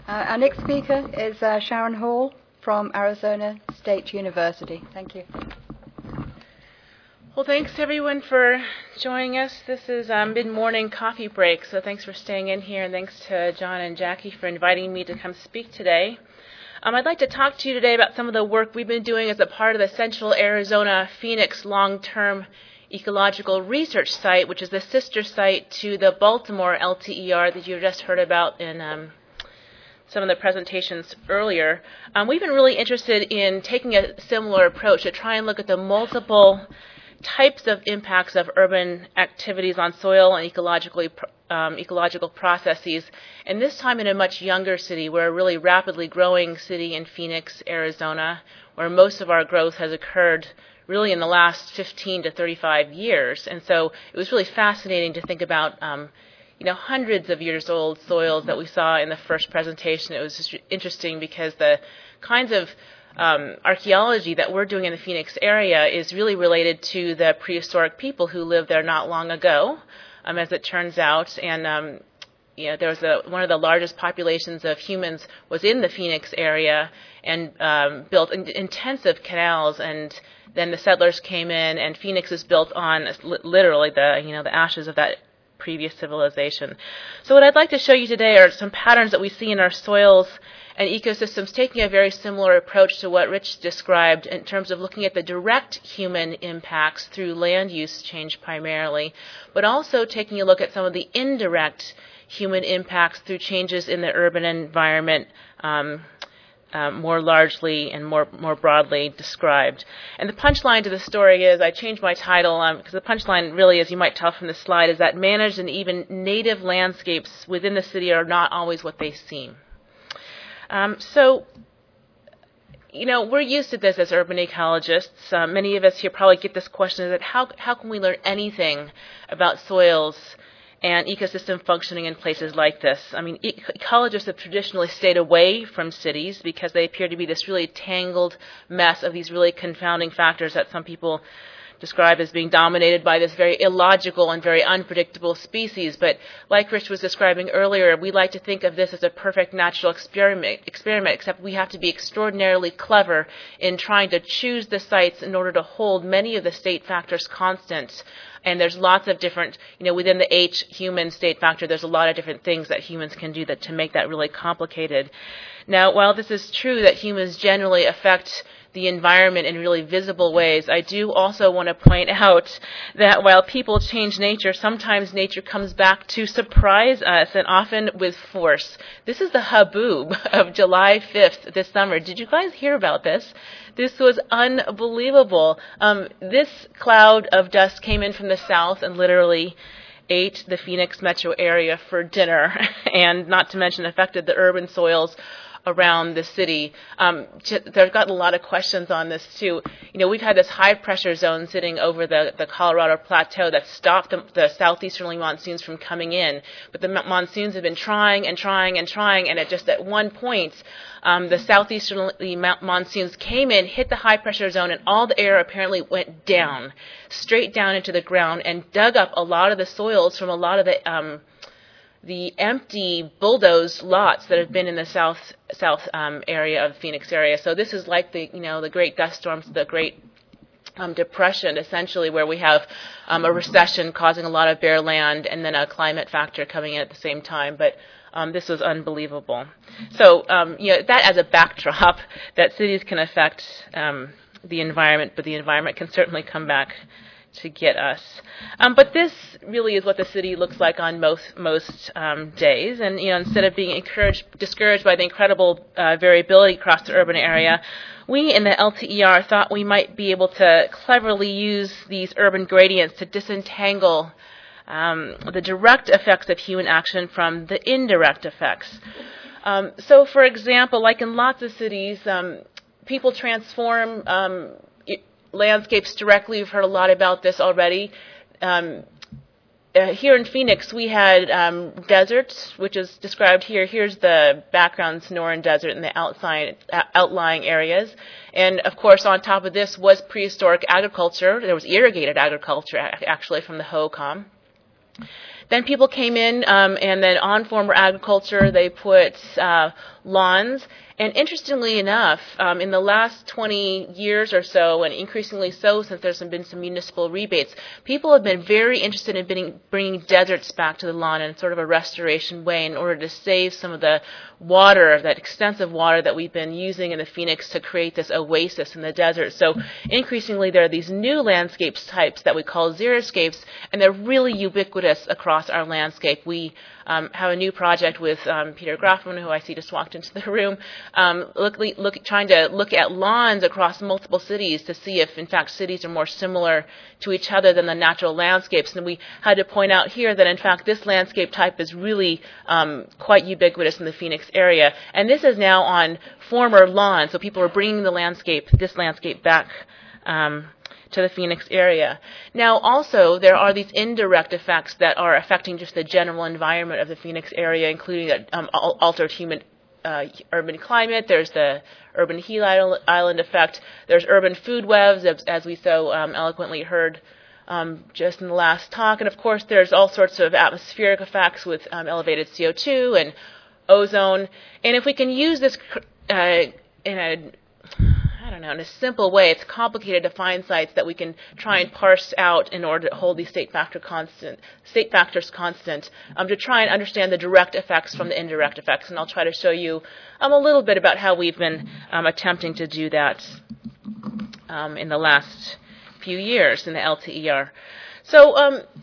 Our next speaker is Sharon Hall from Arizona State University. Thank you. Well, thanks everyone for joining us. This is mid-morning coffee break, so thanks for staying in here, and thanks to John and Jackie for inviting me to come speak today. I'd like to talk to you today about some of the work we've been doing as a part of the Central Arizona Phoenix Long-Term Ecological Research Site, which is the sister site to the Baltimore LTER that you just heard about in some of the presentations earlier. We've been really interested in taking a similar approach to try and look at the multiple types of impacts of urban activities on soil and ecological processes, and this time in a much younger city. We're a really rapidly growing city in Phoenix, Arizona, where most of our growth has occurred really in the last 15 to 35 years. And so it was really fascinating to think about hundreds of years old soils that we saw in the first presentation. It was just interesting because the kinds of archaeology that we're doing in the Phoenix area is really related to the prehistoric people who lived there not long ago, as it turns out. And there was one of the largest populations of humans was in the Phoenix area and built intensive canals, and then the settlers came in, and Phoenix is built on literally the ashes of that previous civilization. So what I'd like to show you today are some patterns that we see in our soils and ecosystems, taking a very similar approach to what Rich described in terms of looking at the direct human impacts through land use change primarily, but also taking a look at some of the indirect human impacts through changes in the urban environment, more largely and more broadly described. And the punchline to the story is, I changed my title because the punchline really, as you might tell from the slide, is that managed and even native landscapes within the city are not always what they seem. So we're used to this as urban ecologists. Many of us here probably get this question, that how can we learn anything about soils and ecosystem functioning in places like this? I mean, ecologists have traditionally stayed away from cities because they appear to be this really tangled mess of these really confounding factors that some people describe as being dominated by this very illogical and very unpredictable species. But like Rich was describing earlier, we like to think of this as a perfect natural experiment, except we have to be extraordinarily clever in trying to choose the sites in order to hold many of the state factors constant. And there's lots of different, within the H human state factor, there's a lot of different things that humans can do to make that really complicated. Now, while this is true that humans generally affect the environment in really visible ways, I do also want to point out that while people change nature, sometimes nature comes back to surprise us, and often with force. This is the haboob of July 5th this summer. Did you guys hear about this? This was unbelievable. This cloud of dust came in from the south and literally ate the Phoenix metro area for dinner, and not to mention affected the urban soils around the city. There's gotten a lot of questions on this too. We've had this high pressure zone sitting over the Colorado Plateau that stopped the southeasterly monsoons from coming in. But the monsoons have been trying, and at one point, the southeasterly monsoons came in, hit the high pressure zone, and all the air apparently went down, straight down into the ground, and dug up a lot of the soils from a lot of the empty bulldozed lots that have been in the south area of the Phoenix area. So this is like the great dust storms, the Great Depression, essentially, where we have a recession causing a lot of bare land and then a climate factor coming in at the same time. But this was unbelievable. So that as a backdrop, that cities can affect the environment, but the environment can certainly come back to get us. But this really is what the city looks like on most days. And instead of being discouraged by the incredible variability across the urban area, we in the LTER thought we might be able to cleverly use these urban gradients to disentangle the direct effects of human action from the indirect effects. So, for example, like in lots of cities, people transform landscapes directly. We've heard a lot about this already. Here in Phoenix, we had deserts, which is described here. Here's the background Sonoran Desert and the outlying areas. And, of course, on top of this was prehistoric agriculture. There was irrigated agriculture, actually, from the Hohokam. Then people came in, and then on former agriculture, they put lawns. And interestingly enough, in the last 20 years or so, and increasingly so since there's been some municipal rebates, people have been very interested in bringing deserts back to the lawn in sort of a restoration way in order to save some of the water, that extensive water that we've been using in the Phoenix to create this oasis in the desert. So increasingly there are these new landscapes types that we call xeriscapes, and they're really ubiquitous across our landscape. We have a new project with Peter Grafman, who I see just walked into the room, trying to look at lawns across multiple cities to see if, in fact, cities are more similar to each other than the natural landscapes. And we had to point out here that, in fact, this landscape type is really quite ubiquitous in the Phoenix area. And this is now on former lawns, so people are bringing this landscape back to the Phoenix area. Now, also, there are these indirect effects that are affecting just the general environment of the Phoenix area, including altered urban climate. There's the urban heat island effect. There's urban food webs, as we so eloquently heard just in the last talk. And, of course, there's all sorts of atmospheric effects with elevated CO2 and ozone. And if we can use this in a simple way, it's complicated to find sites that we can try and parse out in order to hold these state factors constant, to try and understand the direct effects from the indirect effects. And I'll try to show you a little bit about how we've been attempting to do that in the last few years in the LTER. So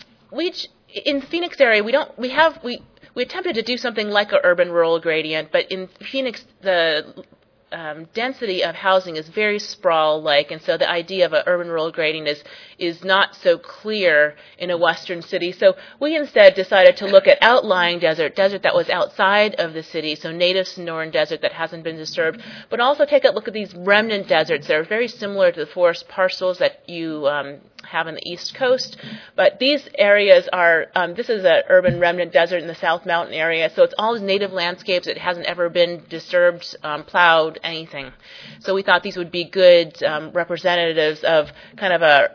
in the Phoenix area, we attempted to do something like an urban-rural gradient, but in Phoenix, the density of housing is very sprawl-like, and so the idea of an urban-rural gradient is not so clear in a western city. So we instead decided to look at outlying desert that was outside of the city, so native Sonoran desert that hasn't been disturbed, but also take a look at these remnant deserts that are very similar to the forest parcels that you have in the East Coast. But these areas are, this is an urban remnant desert in the South Mountain area, so it's all native landscapes. It hasn't ever been disturbed, plowed, anything. So we thought these would be good representatives of kind of an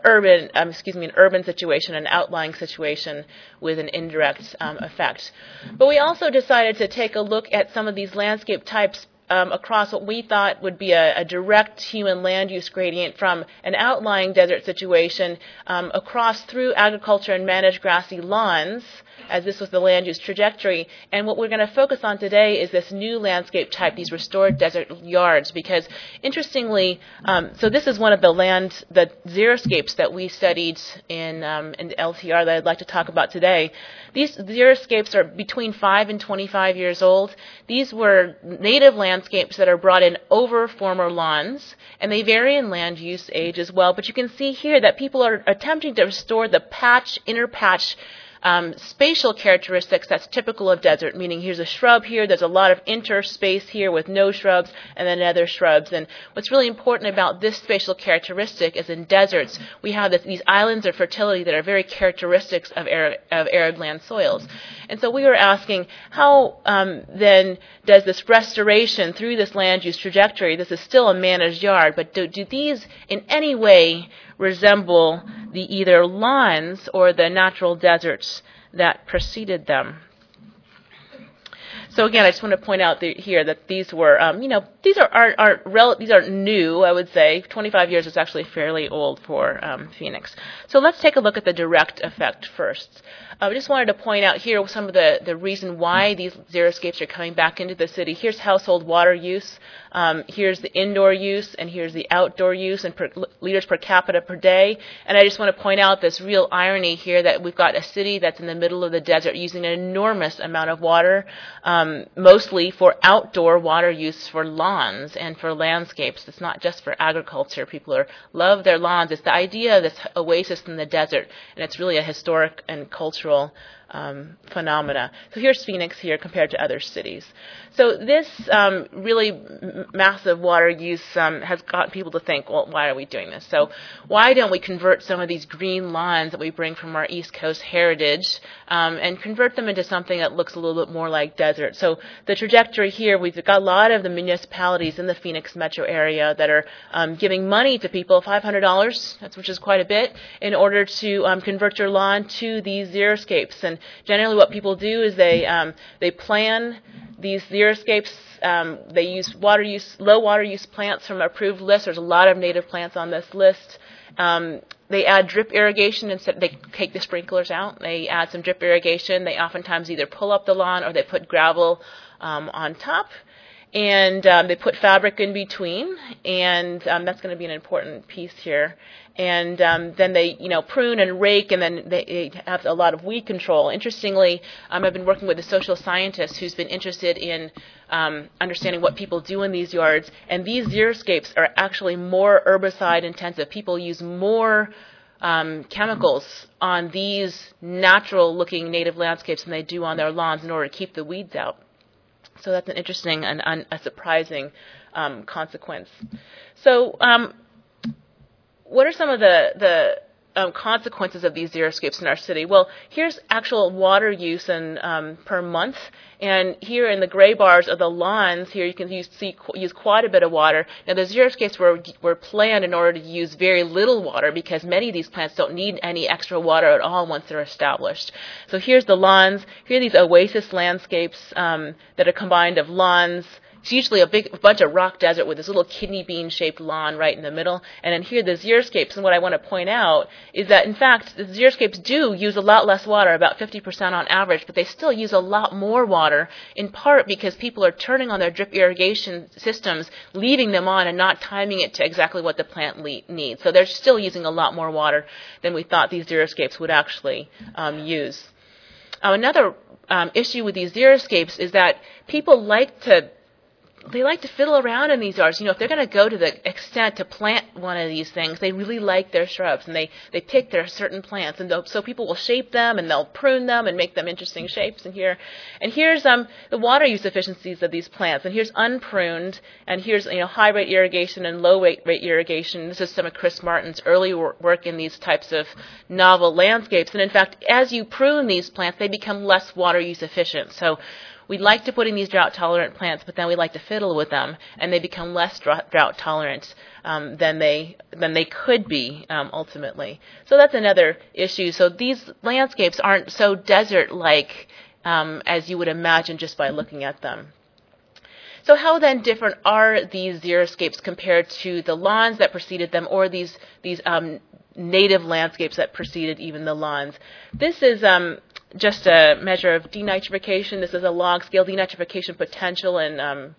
urban situation, an outlying situation with an indirect effect. But we also decided to take a look at some of these landscape types across what we thought would be a direct human land use gradient from an outlying desert situation across through agriculture and managed grassy lawns, as this was the land use trajectory. And what we're going to focus on today is this new landscape type, these restored desert yards, because interestingly, so this is one of the xeriscapes that we studied in LTR that I'd like to talk about today. These xeriscapes are between 5 and 25 years old. These were native landscapes that are brought in over former lawns, and they vary in land use age as well. But you can see here that people are attempting to restore the inner patch spatial characteristics that's typical of desert, meaning here's a shrub here, there's a lot of interspace here with no shrubs, and then other shrubs. And what's really important about this spatial characteristic is in deserts, we have these islands of fertility that are very characteristics of arid land soils. And so we were asking, how then does this restoration through this land use trajectory, this is still a managed yard, but do these in any way resemble the either lawns or the natural deserts that preceded them? So again, I just want to point out here that these were, these are new, I would say. 25 years is actually fairly old for Phoenix. So let's take a look at the direct effect first. I just wanted to point out here some of the reason why these xeriscapes are coming back into the city. Here's household water use. Here's the indoor use, and here's the outdoor use, and liters per capita per day. And I just want to point out this real irony here that we've got a city that's in the middle of the desert using an enormous amount of water, mostly for outdoor water use for lawns and for landscapes. It's not just for agriculture. People love their lawns. It's the idea of this oasis in the desert, and it's really a historic and cultural phenomena. So here's Phoenix here compared to other cities. So this really massive water use has gotten people to think, well, why are we doing this? So why don't we convert some of these green lawns that we bring from our East Coast heritage and convert them into something that looks a little bit more like desert? So the trajectory here, we've got a lot of the municipalities in the Phoenix metro area that are giving money to people, $500, which is quite a bit, in order to convert your lawn to these xeriscapes. And generally what people do is they plan these xeriscapes. They use low water use plants from approved lists. There's a lot of native plants on this list. They add drip irrigation instead. They take the sprinklers out. They add some drip irrigation. They oftentimes either pull up the lawn or they put gravel on top. And they put fabric in between, and that's going to be an important piece here. And then they, prune and rake, and then they have a lot of weed control. Interestingly, I've been working with a social scientist who's been interested in understanding what people do in these yards, and these xeriscapes are actually more herbicide intensive. People use more chemicals on these natural-looking native landscapes than they do on their lawns in order to keep the weeds out. So that's an interesting and a surprising consequence. So what are some of the consequences of these xeriscapes in our city? Well, here's actual water use per month. And here in the gray bars are the lawns. Here you can use quite a bit of water. Now, the xeriscapes were planned in order to use very little water because many of these plants don't need any extra water at all once they're established. So here's the lawns. Here are these oasis landscapes that are combined of lawns. It's usually a bunch of rock desert with this little kidney bean-shaped lawn right in the middle. And then here the xeriscapes. And what I want to point out is that, in fact, the xeriscapes do use a lot less water, about 50% on average, but they still use a lot more water, in part because people are turning on their drip irrigation systems, leaving them on and not timing it to exactly what the plant needs. So they're still using a lot more water than we thought these xeriscapes would actually use. Another issue with these xeriscapes is that people like to fiddle around in these yards. If they're going to go to the extent to plant one of these things, they really like their shrubs, and they pick their certain plants, and so people will shape them, and they'll prune them and make them interesting shapes. And here's the water use efficiencies of these plants, and here's unpruned, and here's high rate irrigation and low rate irrigation. This is some of Chris Martin's early work in these types of novel landscapes, and in fact, as you prune these plants, they become less water use efficient. So we like to put in these drought-tolerant plants, but then we like to fiddle with them, and they become less drought-tolerant than they could be ultimately. So that's another issue. So these landscapes aren't so desert-like as you would imagine just by looking at them. So how then different are these xeriscapes compared to the lawns that preceded them, or these native landscapes that preceded even the lawns? This is just a measure of denitrification. This is a log-scale denitrification potential in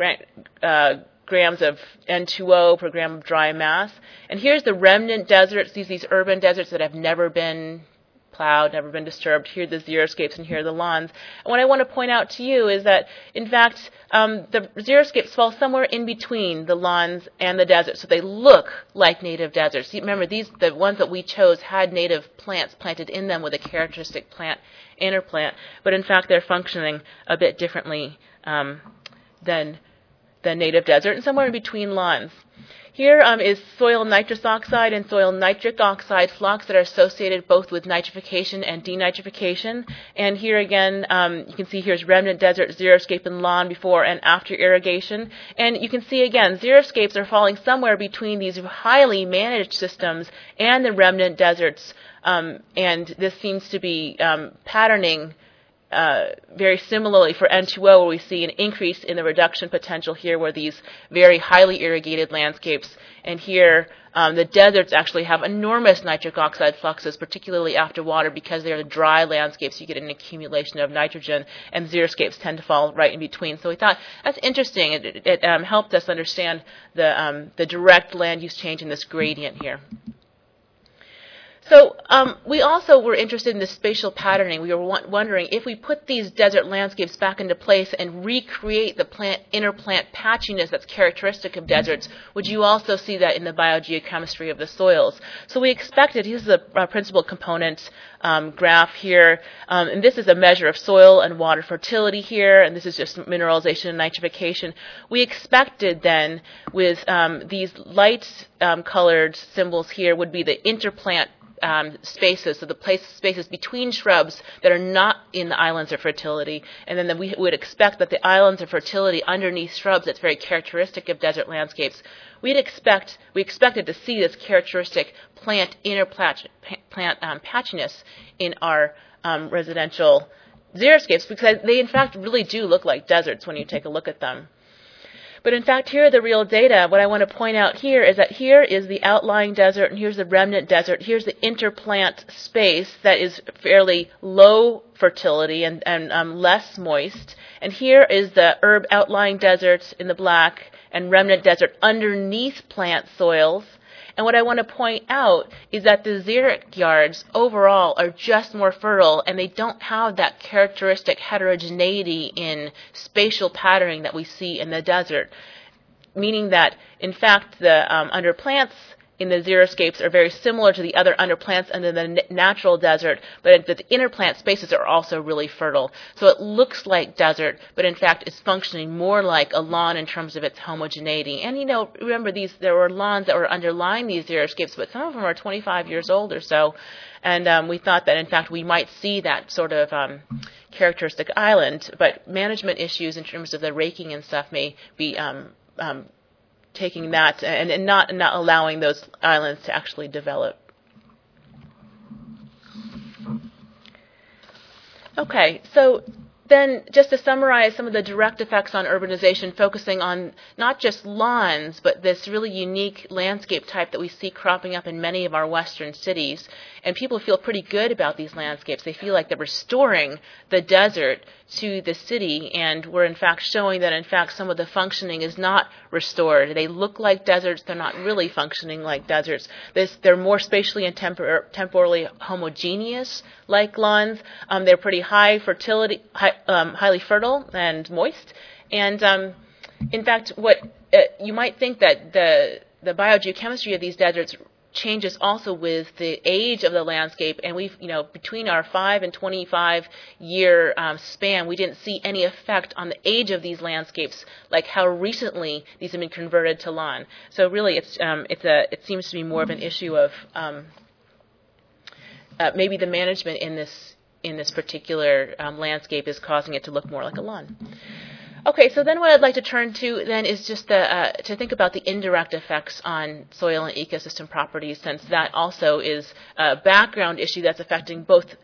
grams of N2O per gram of dry mass. And here's the remnant deserts, these urban deserts that have never been plowed, never been disturbed. Here are the xeriscapes, and here are the lawns. And what I want to point out to you is that, in fact, the xeriscapes fall somewhere in between the lawns and the desert, so they look like native deserts. Remember, the ones that we chose had native plants planted in them with a characteristic plant interplant, but in fact they're functioning a bit differently than native desert, and somewhere in between lawns. Here is soil nitrous oxide and soil nitric oxide flux that are associated both with nitrification and denitrification. And here again, you can see here's remnant desert, xeriscape, and lawn before and after irrigation. And you can see again, xeriscapes are falling somewhere between these highly managed systems and the remnant deserts. And this seems to be patterning very similarly for N2O, where we see an increase in the reduction potential here, where these very highly irrigated landscapes, and here the deserts actually have enormous nitric oxide fluxes, particularly after water, because they're the dry landscapes. You get an accumulation of nitrogen, and xeriscapes tend to fall right in between. So we thought that's interesting. It helped us understand the direct land use change in this gradient here. So we also were interested in the spatial patterning. We were wondering if we put these desert landscapes back into place and recreate the interplant patchiness that's characteristic of deserts, would you also see that in the biogeochemistry of the soils? So we expected, this is a principal component graph here, and this is a measure of soil and water fertility here, and this is just mineralization and nitrification. We expected then with these light colored symbols here would be the interplant spaces, so the spaces between shrubs that are not in the islands of fertility, and then we would expect that the islands of fertility underneath shrubs that's very characteristic of desert landscapes, we expected to see this characteristic plant patchiness in our residential xeriscapes, because they in fact really do look like deserts when you take a look at them. But in fact, here are the real data. What I want to point out here is that here is the outlying desert, and here's the remnant desert. Here's the interplant space that is fairly low fertility and less moist. And here is the outlying desert in the black and remnant desert underneath plant soils. And what I want to point out is that the xeric yards overall are just more fertile, and they don't have that characteristic heterogeneity in spatial patterning that we see in the desert, meaning that, in fact, the underplants in the xeriscapes are very similar to the other underplants under the natural desert, but the interplant spaces are also really fertile. So it looks like desert, but in fact it's functioning more like a lawn in terms of its homogeneity. And remember there were lawns that were underlying these xeriscapes, but some of them are 25 years old or so. And we thought that in fact we might see that sort of characteristic island, but management issues in terms of the raking and stuff may be taking that and not allowing those islands to actually develop. Okay, so then just to summarize some of the direct effects on urbanization, focusing on not just lawns, but this really unique landscape type that we see cropping up in many of our western cities. And people feel pretty good about these landscapes. They feel like they're restoring the desert to the city, and we're in fact showing that in fact some of the functioning is not restored. They look like deserts, they're not really functioning like deserts. They're more spatially and temporally homogeneous like lawns. They're pretty high fertility, highly fertile and moist. And in fact, what you might think that the biogeochemistry of these deserts changes also with the age of the landscape, and we've, between our 5 and 25 year span, we didn't see any effect on the age of these landscapes, like how recently these have been converted to lawn. So really, it seems to be more of an issue of maybe the management in this particular landscape is causing it to look more like a lawn. Okay, so then what I'd like to turn to then is just to think about the indirect effects on soil and ecosystem properties, since that also is a background issue that's affecting both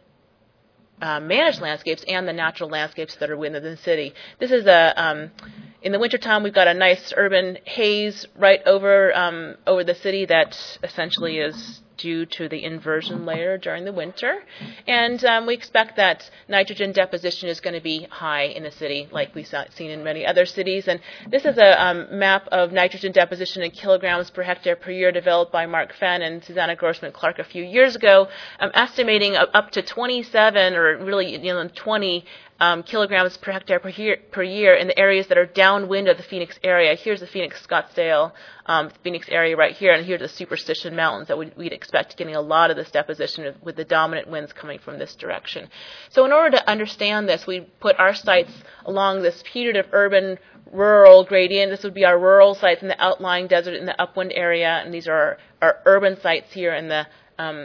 managed landscapes and the natural landscapes that are within the city. This is in the wintertime, we've got a nice urban haze right over the city that essentially is due to the inversion layer during the winter. And we expect that nitrogen deposition is going to be high in the city, like we've seen in many other cities. And this is a map of nitrogen deposition in kilograms per hectare per year developed by Mark Fenn and Susanna Grossman-Clark a few years ago, estimating up to 27 or really 20 kilograms per hectare per year in the areas that are downwind of the Phoenix area. Here's the Phoenix-Scottsdale, Phoenix area right here, and here's the Superstition Mountains that we'd expect getting a lot of this deposition with the dominant winds coming from this direction. So in order to understand this, we put our sites along this putative urban rural gradient. This would be our rural sites in the outlying desert in the upwind area, and these are our urban sites here in the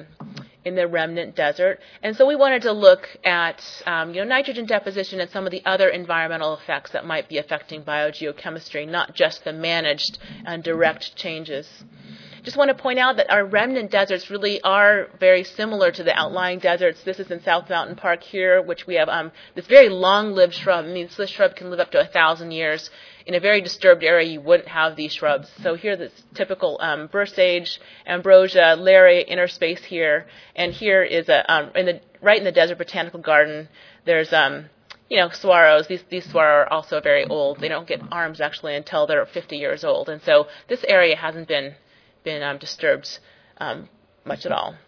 remnant desert. And so we wanted to look at nitrogen deposition and some of the other environmental effects that might be affecting biogeochemistry, not just the managed and direct changes. Just want to point out that our remnant deserts really are very similar to the outlying deserts. This is in South Mountain Park here, which we have this very long-lived shrub. I mean, this shrub can live up to 1,000 years. In a very disturbed area, you wouldn't have these shrubs. So here, this typical burr sage, ambrosia, lariat interspace here, and here is right in the Desert Botanical Garden. There's saguaros. These saguaro are also very old. They don't get arms actually until they're 50 years old, and so this area hasn't been disturbed much at all.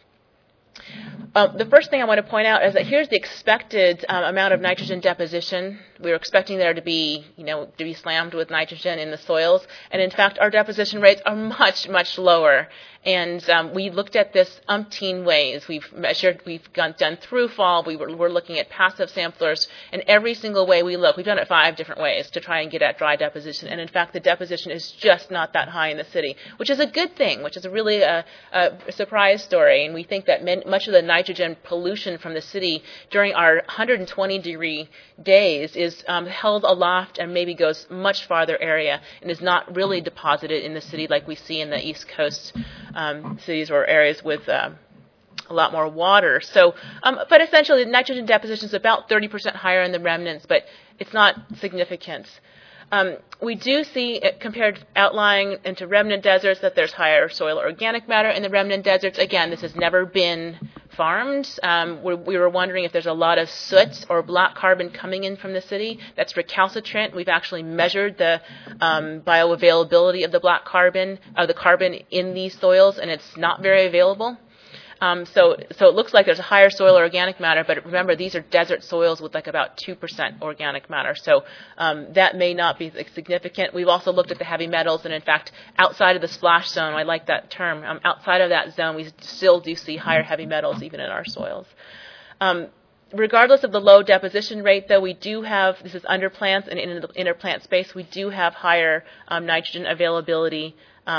The first thing I want to point out is that here's the expected amount of nitrogen deposition. We were expecting there to be slammed with nitrogen in the soils, and in fact, our deposition rates are much, much lower. And we looked at this umpteen ways. We've done through fall. We're looking at passive samplers, and every single way we look, we've done it 5 different ways to try and get at dry deposition. And in fact, the deposition is just not that high in the city, which is a good thing, which is a really a surprise story. And we think that much of the nitrogen pollution from the city during our 120-degree days is held aloft and maybe goes much farther area and is not really deposited in the city like we see in the East Coast cities or areas with a lot more water. So, but essentially, the nitrogen deposition is about 30% higher in the remnants, but it's not significant. We do see, compared outlying into remnant deserts, that there's higher soil organic matter in the remnant deserts. Again, this has never been farmed. We were wondering if there's a lot of soot or black carbon coming in from the city that's recalcitrant. We've actually measured the bioavailability of the black carbon, the carbon in these soils, and it's not very available. So it looks like there's a higher soil organic matter, but remember, these are desert soils with like about 2% organic matter. So that may not be significant. We've also looked at the heavy metals, and in fact, outside of the splash zone, I like that term, outside of that zone, we still do see higher heavy metals even in our soils. Regardless of the low deposition rate, though, we do have, this is under plants and in the inner plant space, we do have higher nitrogen availability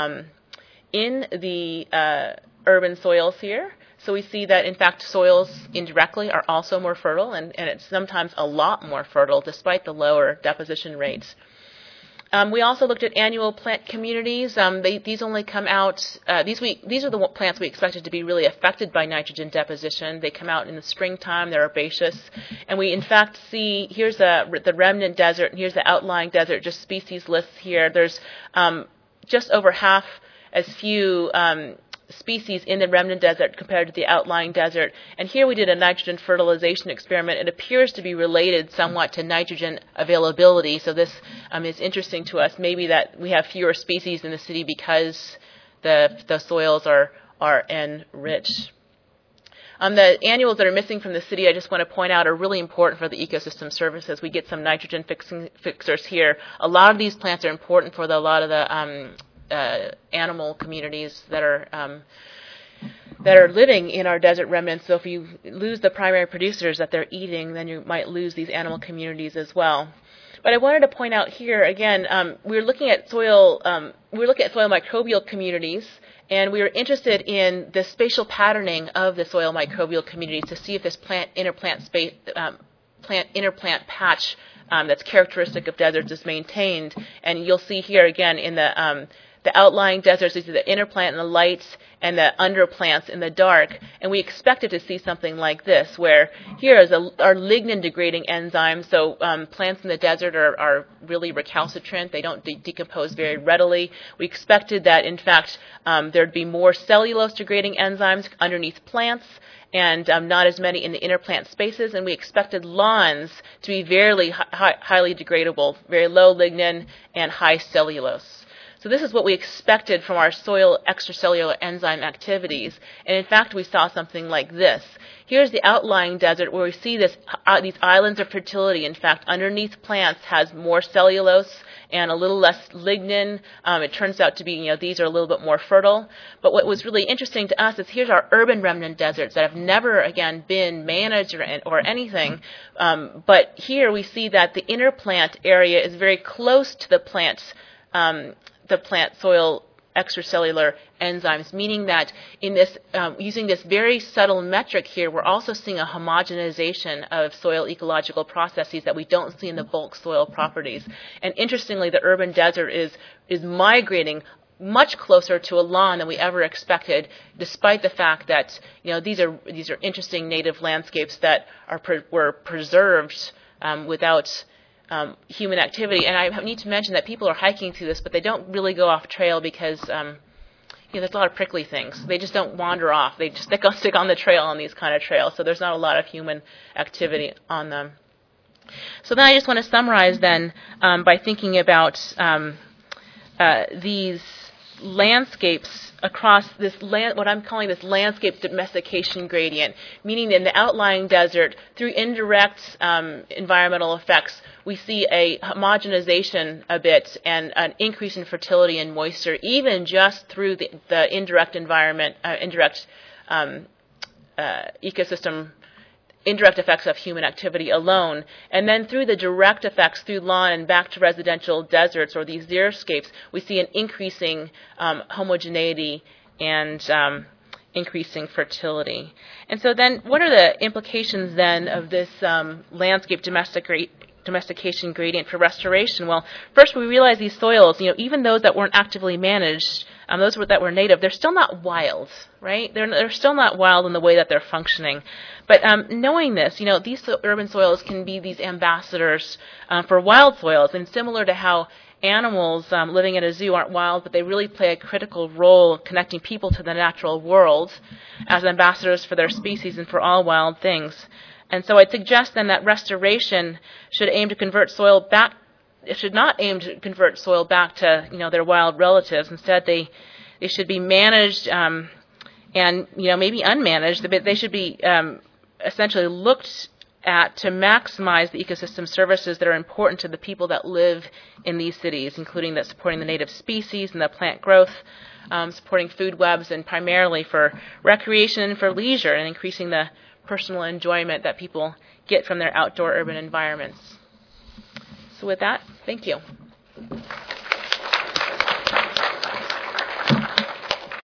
in the urban soils here. So we see that, in fact, soils indirectly are also more fertile, and it's sometimes a lot more fertile despite the lower deposition rates. We also looked at annual plant communities. These only come out, these are the plants we expected to be really affected by nitrogen deposition. They come out in the springtime. They're herbaceous. And we, in fact, see, here's the remnant desert, and here's the outlying desert, just species lists here. There's just over half as few species in the remnant desert compared to the outlying desert. And here we did a nitrogen fertilization experiment. It appears to be related somewhat to nitrogen availability. So this is interesting to us. Maybe that we have fewer species in the city because the soils are enriched. The annuals that are missing from the city, I just want to point out, are really important for the ecosystem services. We get some nitrogen fixers here. A lot of these plants are important for a lot of the animal communities that are living in our desert remnants. So if you lose the primary producers that they're eating, then you might lose these animal communities as well. But I wanted to point out here again, we're looking at soil microbial communities, and we were interested in the spatial patterning of the soil microbial communities to see if this plant inner plant patch that's characteristic of deserts is maintained. And you'll see here again in the outlying deserts, these are the inner plant in the light and the under plants in the dark. And we expected to see something like this, where here is our lignin-degrading enzymes. So plants in the desert are really recalcitrant. They don't decompose very readily. We expected that, in fact, there'd be more cellulose-degrading enzymes underneath plants, and not as many in the inner plant spaces. And we expected lawns to be very highly degradable, very low lignin and high cellulose. So this is what we expected from our soil extracellular enzyme activities. And in fact, we saw something like this. Here's the outlying desert where we see these islands of fertility. In fact, underneath plants has more cellulose and a little less lignin. It turns out to be, these are a little bit more fertile. But what was really interesting to us is here's our urban remnant deserts that have never, again, been managed or anything. But here we see that the inner plant area is very close to the plant soil extracellular enzymes, meaning that in this, using this very subtle metric here, we're also seeing a homogenization of soil ecological processes that we don't see in the bulk soil properties. And interestingly, the urban desert is migrating much closer to a lawn than we ever expected, despite the fact that these are interesting native landscapes that were preserved without human activity. And I need to mention that people are hiking through this, but they don't really go off trail because there's a lot of prickly things. They just don't wander off. They just stick on the trail on these kind of trails. So there's not a lot of human activity on them. So then I just want to summarize then by thinking about these landscapes across this what I'm calling this landscape domestication gradient, meaning in the outlying desert, through indirect environmental effects, we see a homogenization a bit and an increase in fertility and moisture, even just through the indirect environment, ecosystem, indirect effects of human activity alone. And then through the direct effects through lawn and back to residential deserts or these xeriscapes, we see an increasing homogeneity and increasing fertility. And so then what are the implications then of this landscape domestication gradient for restoration? Well, first we realize these soils, even those that weren't actively managed, those that were native, they're still not wild, right? They're still not wild in the way that they're functioning. But knowing this, these urban soils can be these ambassadors for wild soils, and similar to how animals living in a zoo aren't wild, but they really play a critical role connecting people to the natural world as ambassadors for their species and for all wild things. And so I'd suggest then that restoration should aim to convert soil back. It should not aim to convert soil back to their wild relatives. Instead, they should be managed and maybe unmanaged, but they should be essentially looked at to maximize the ecosystem services that are important to the people that live in these cities, including that supporting the native species and the plant growth, supporting food webs, and primarily for recreation and for leisure, and increasing the personal enjoyment that people get from their outdoor urban environments. So with that, thank you.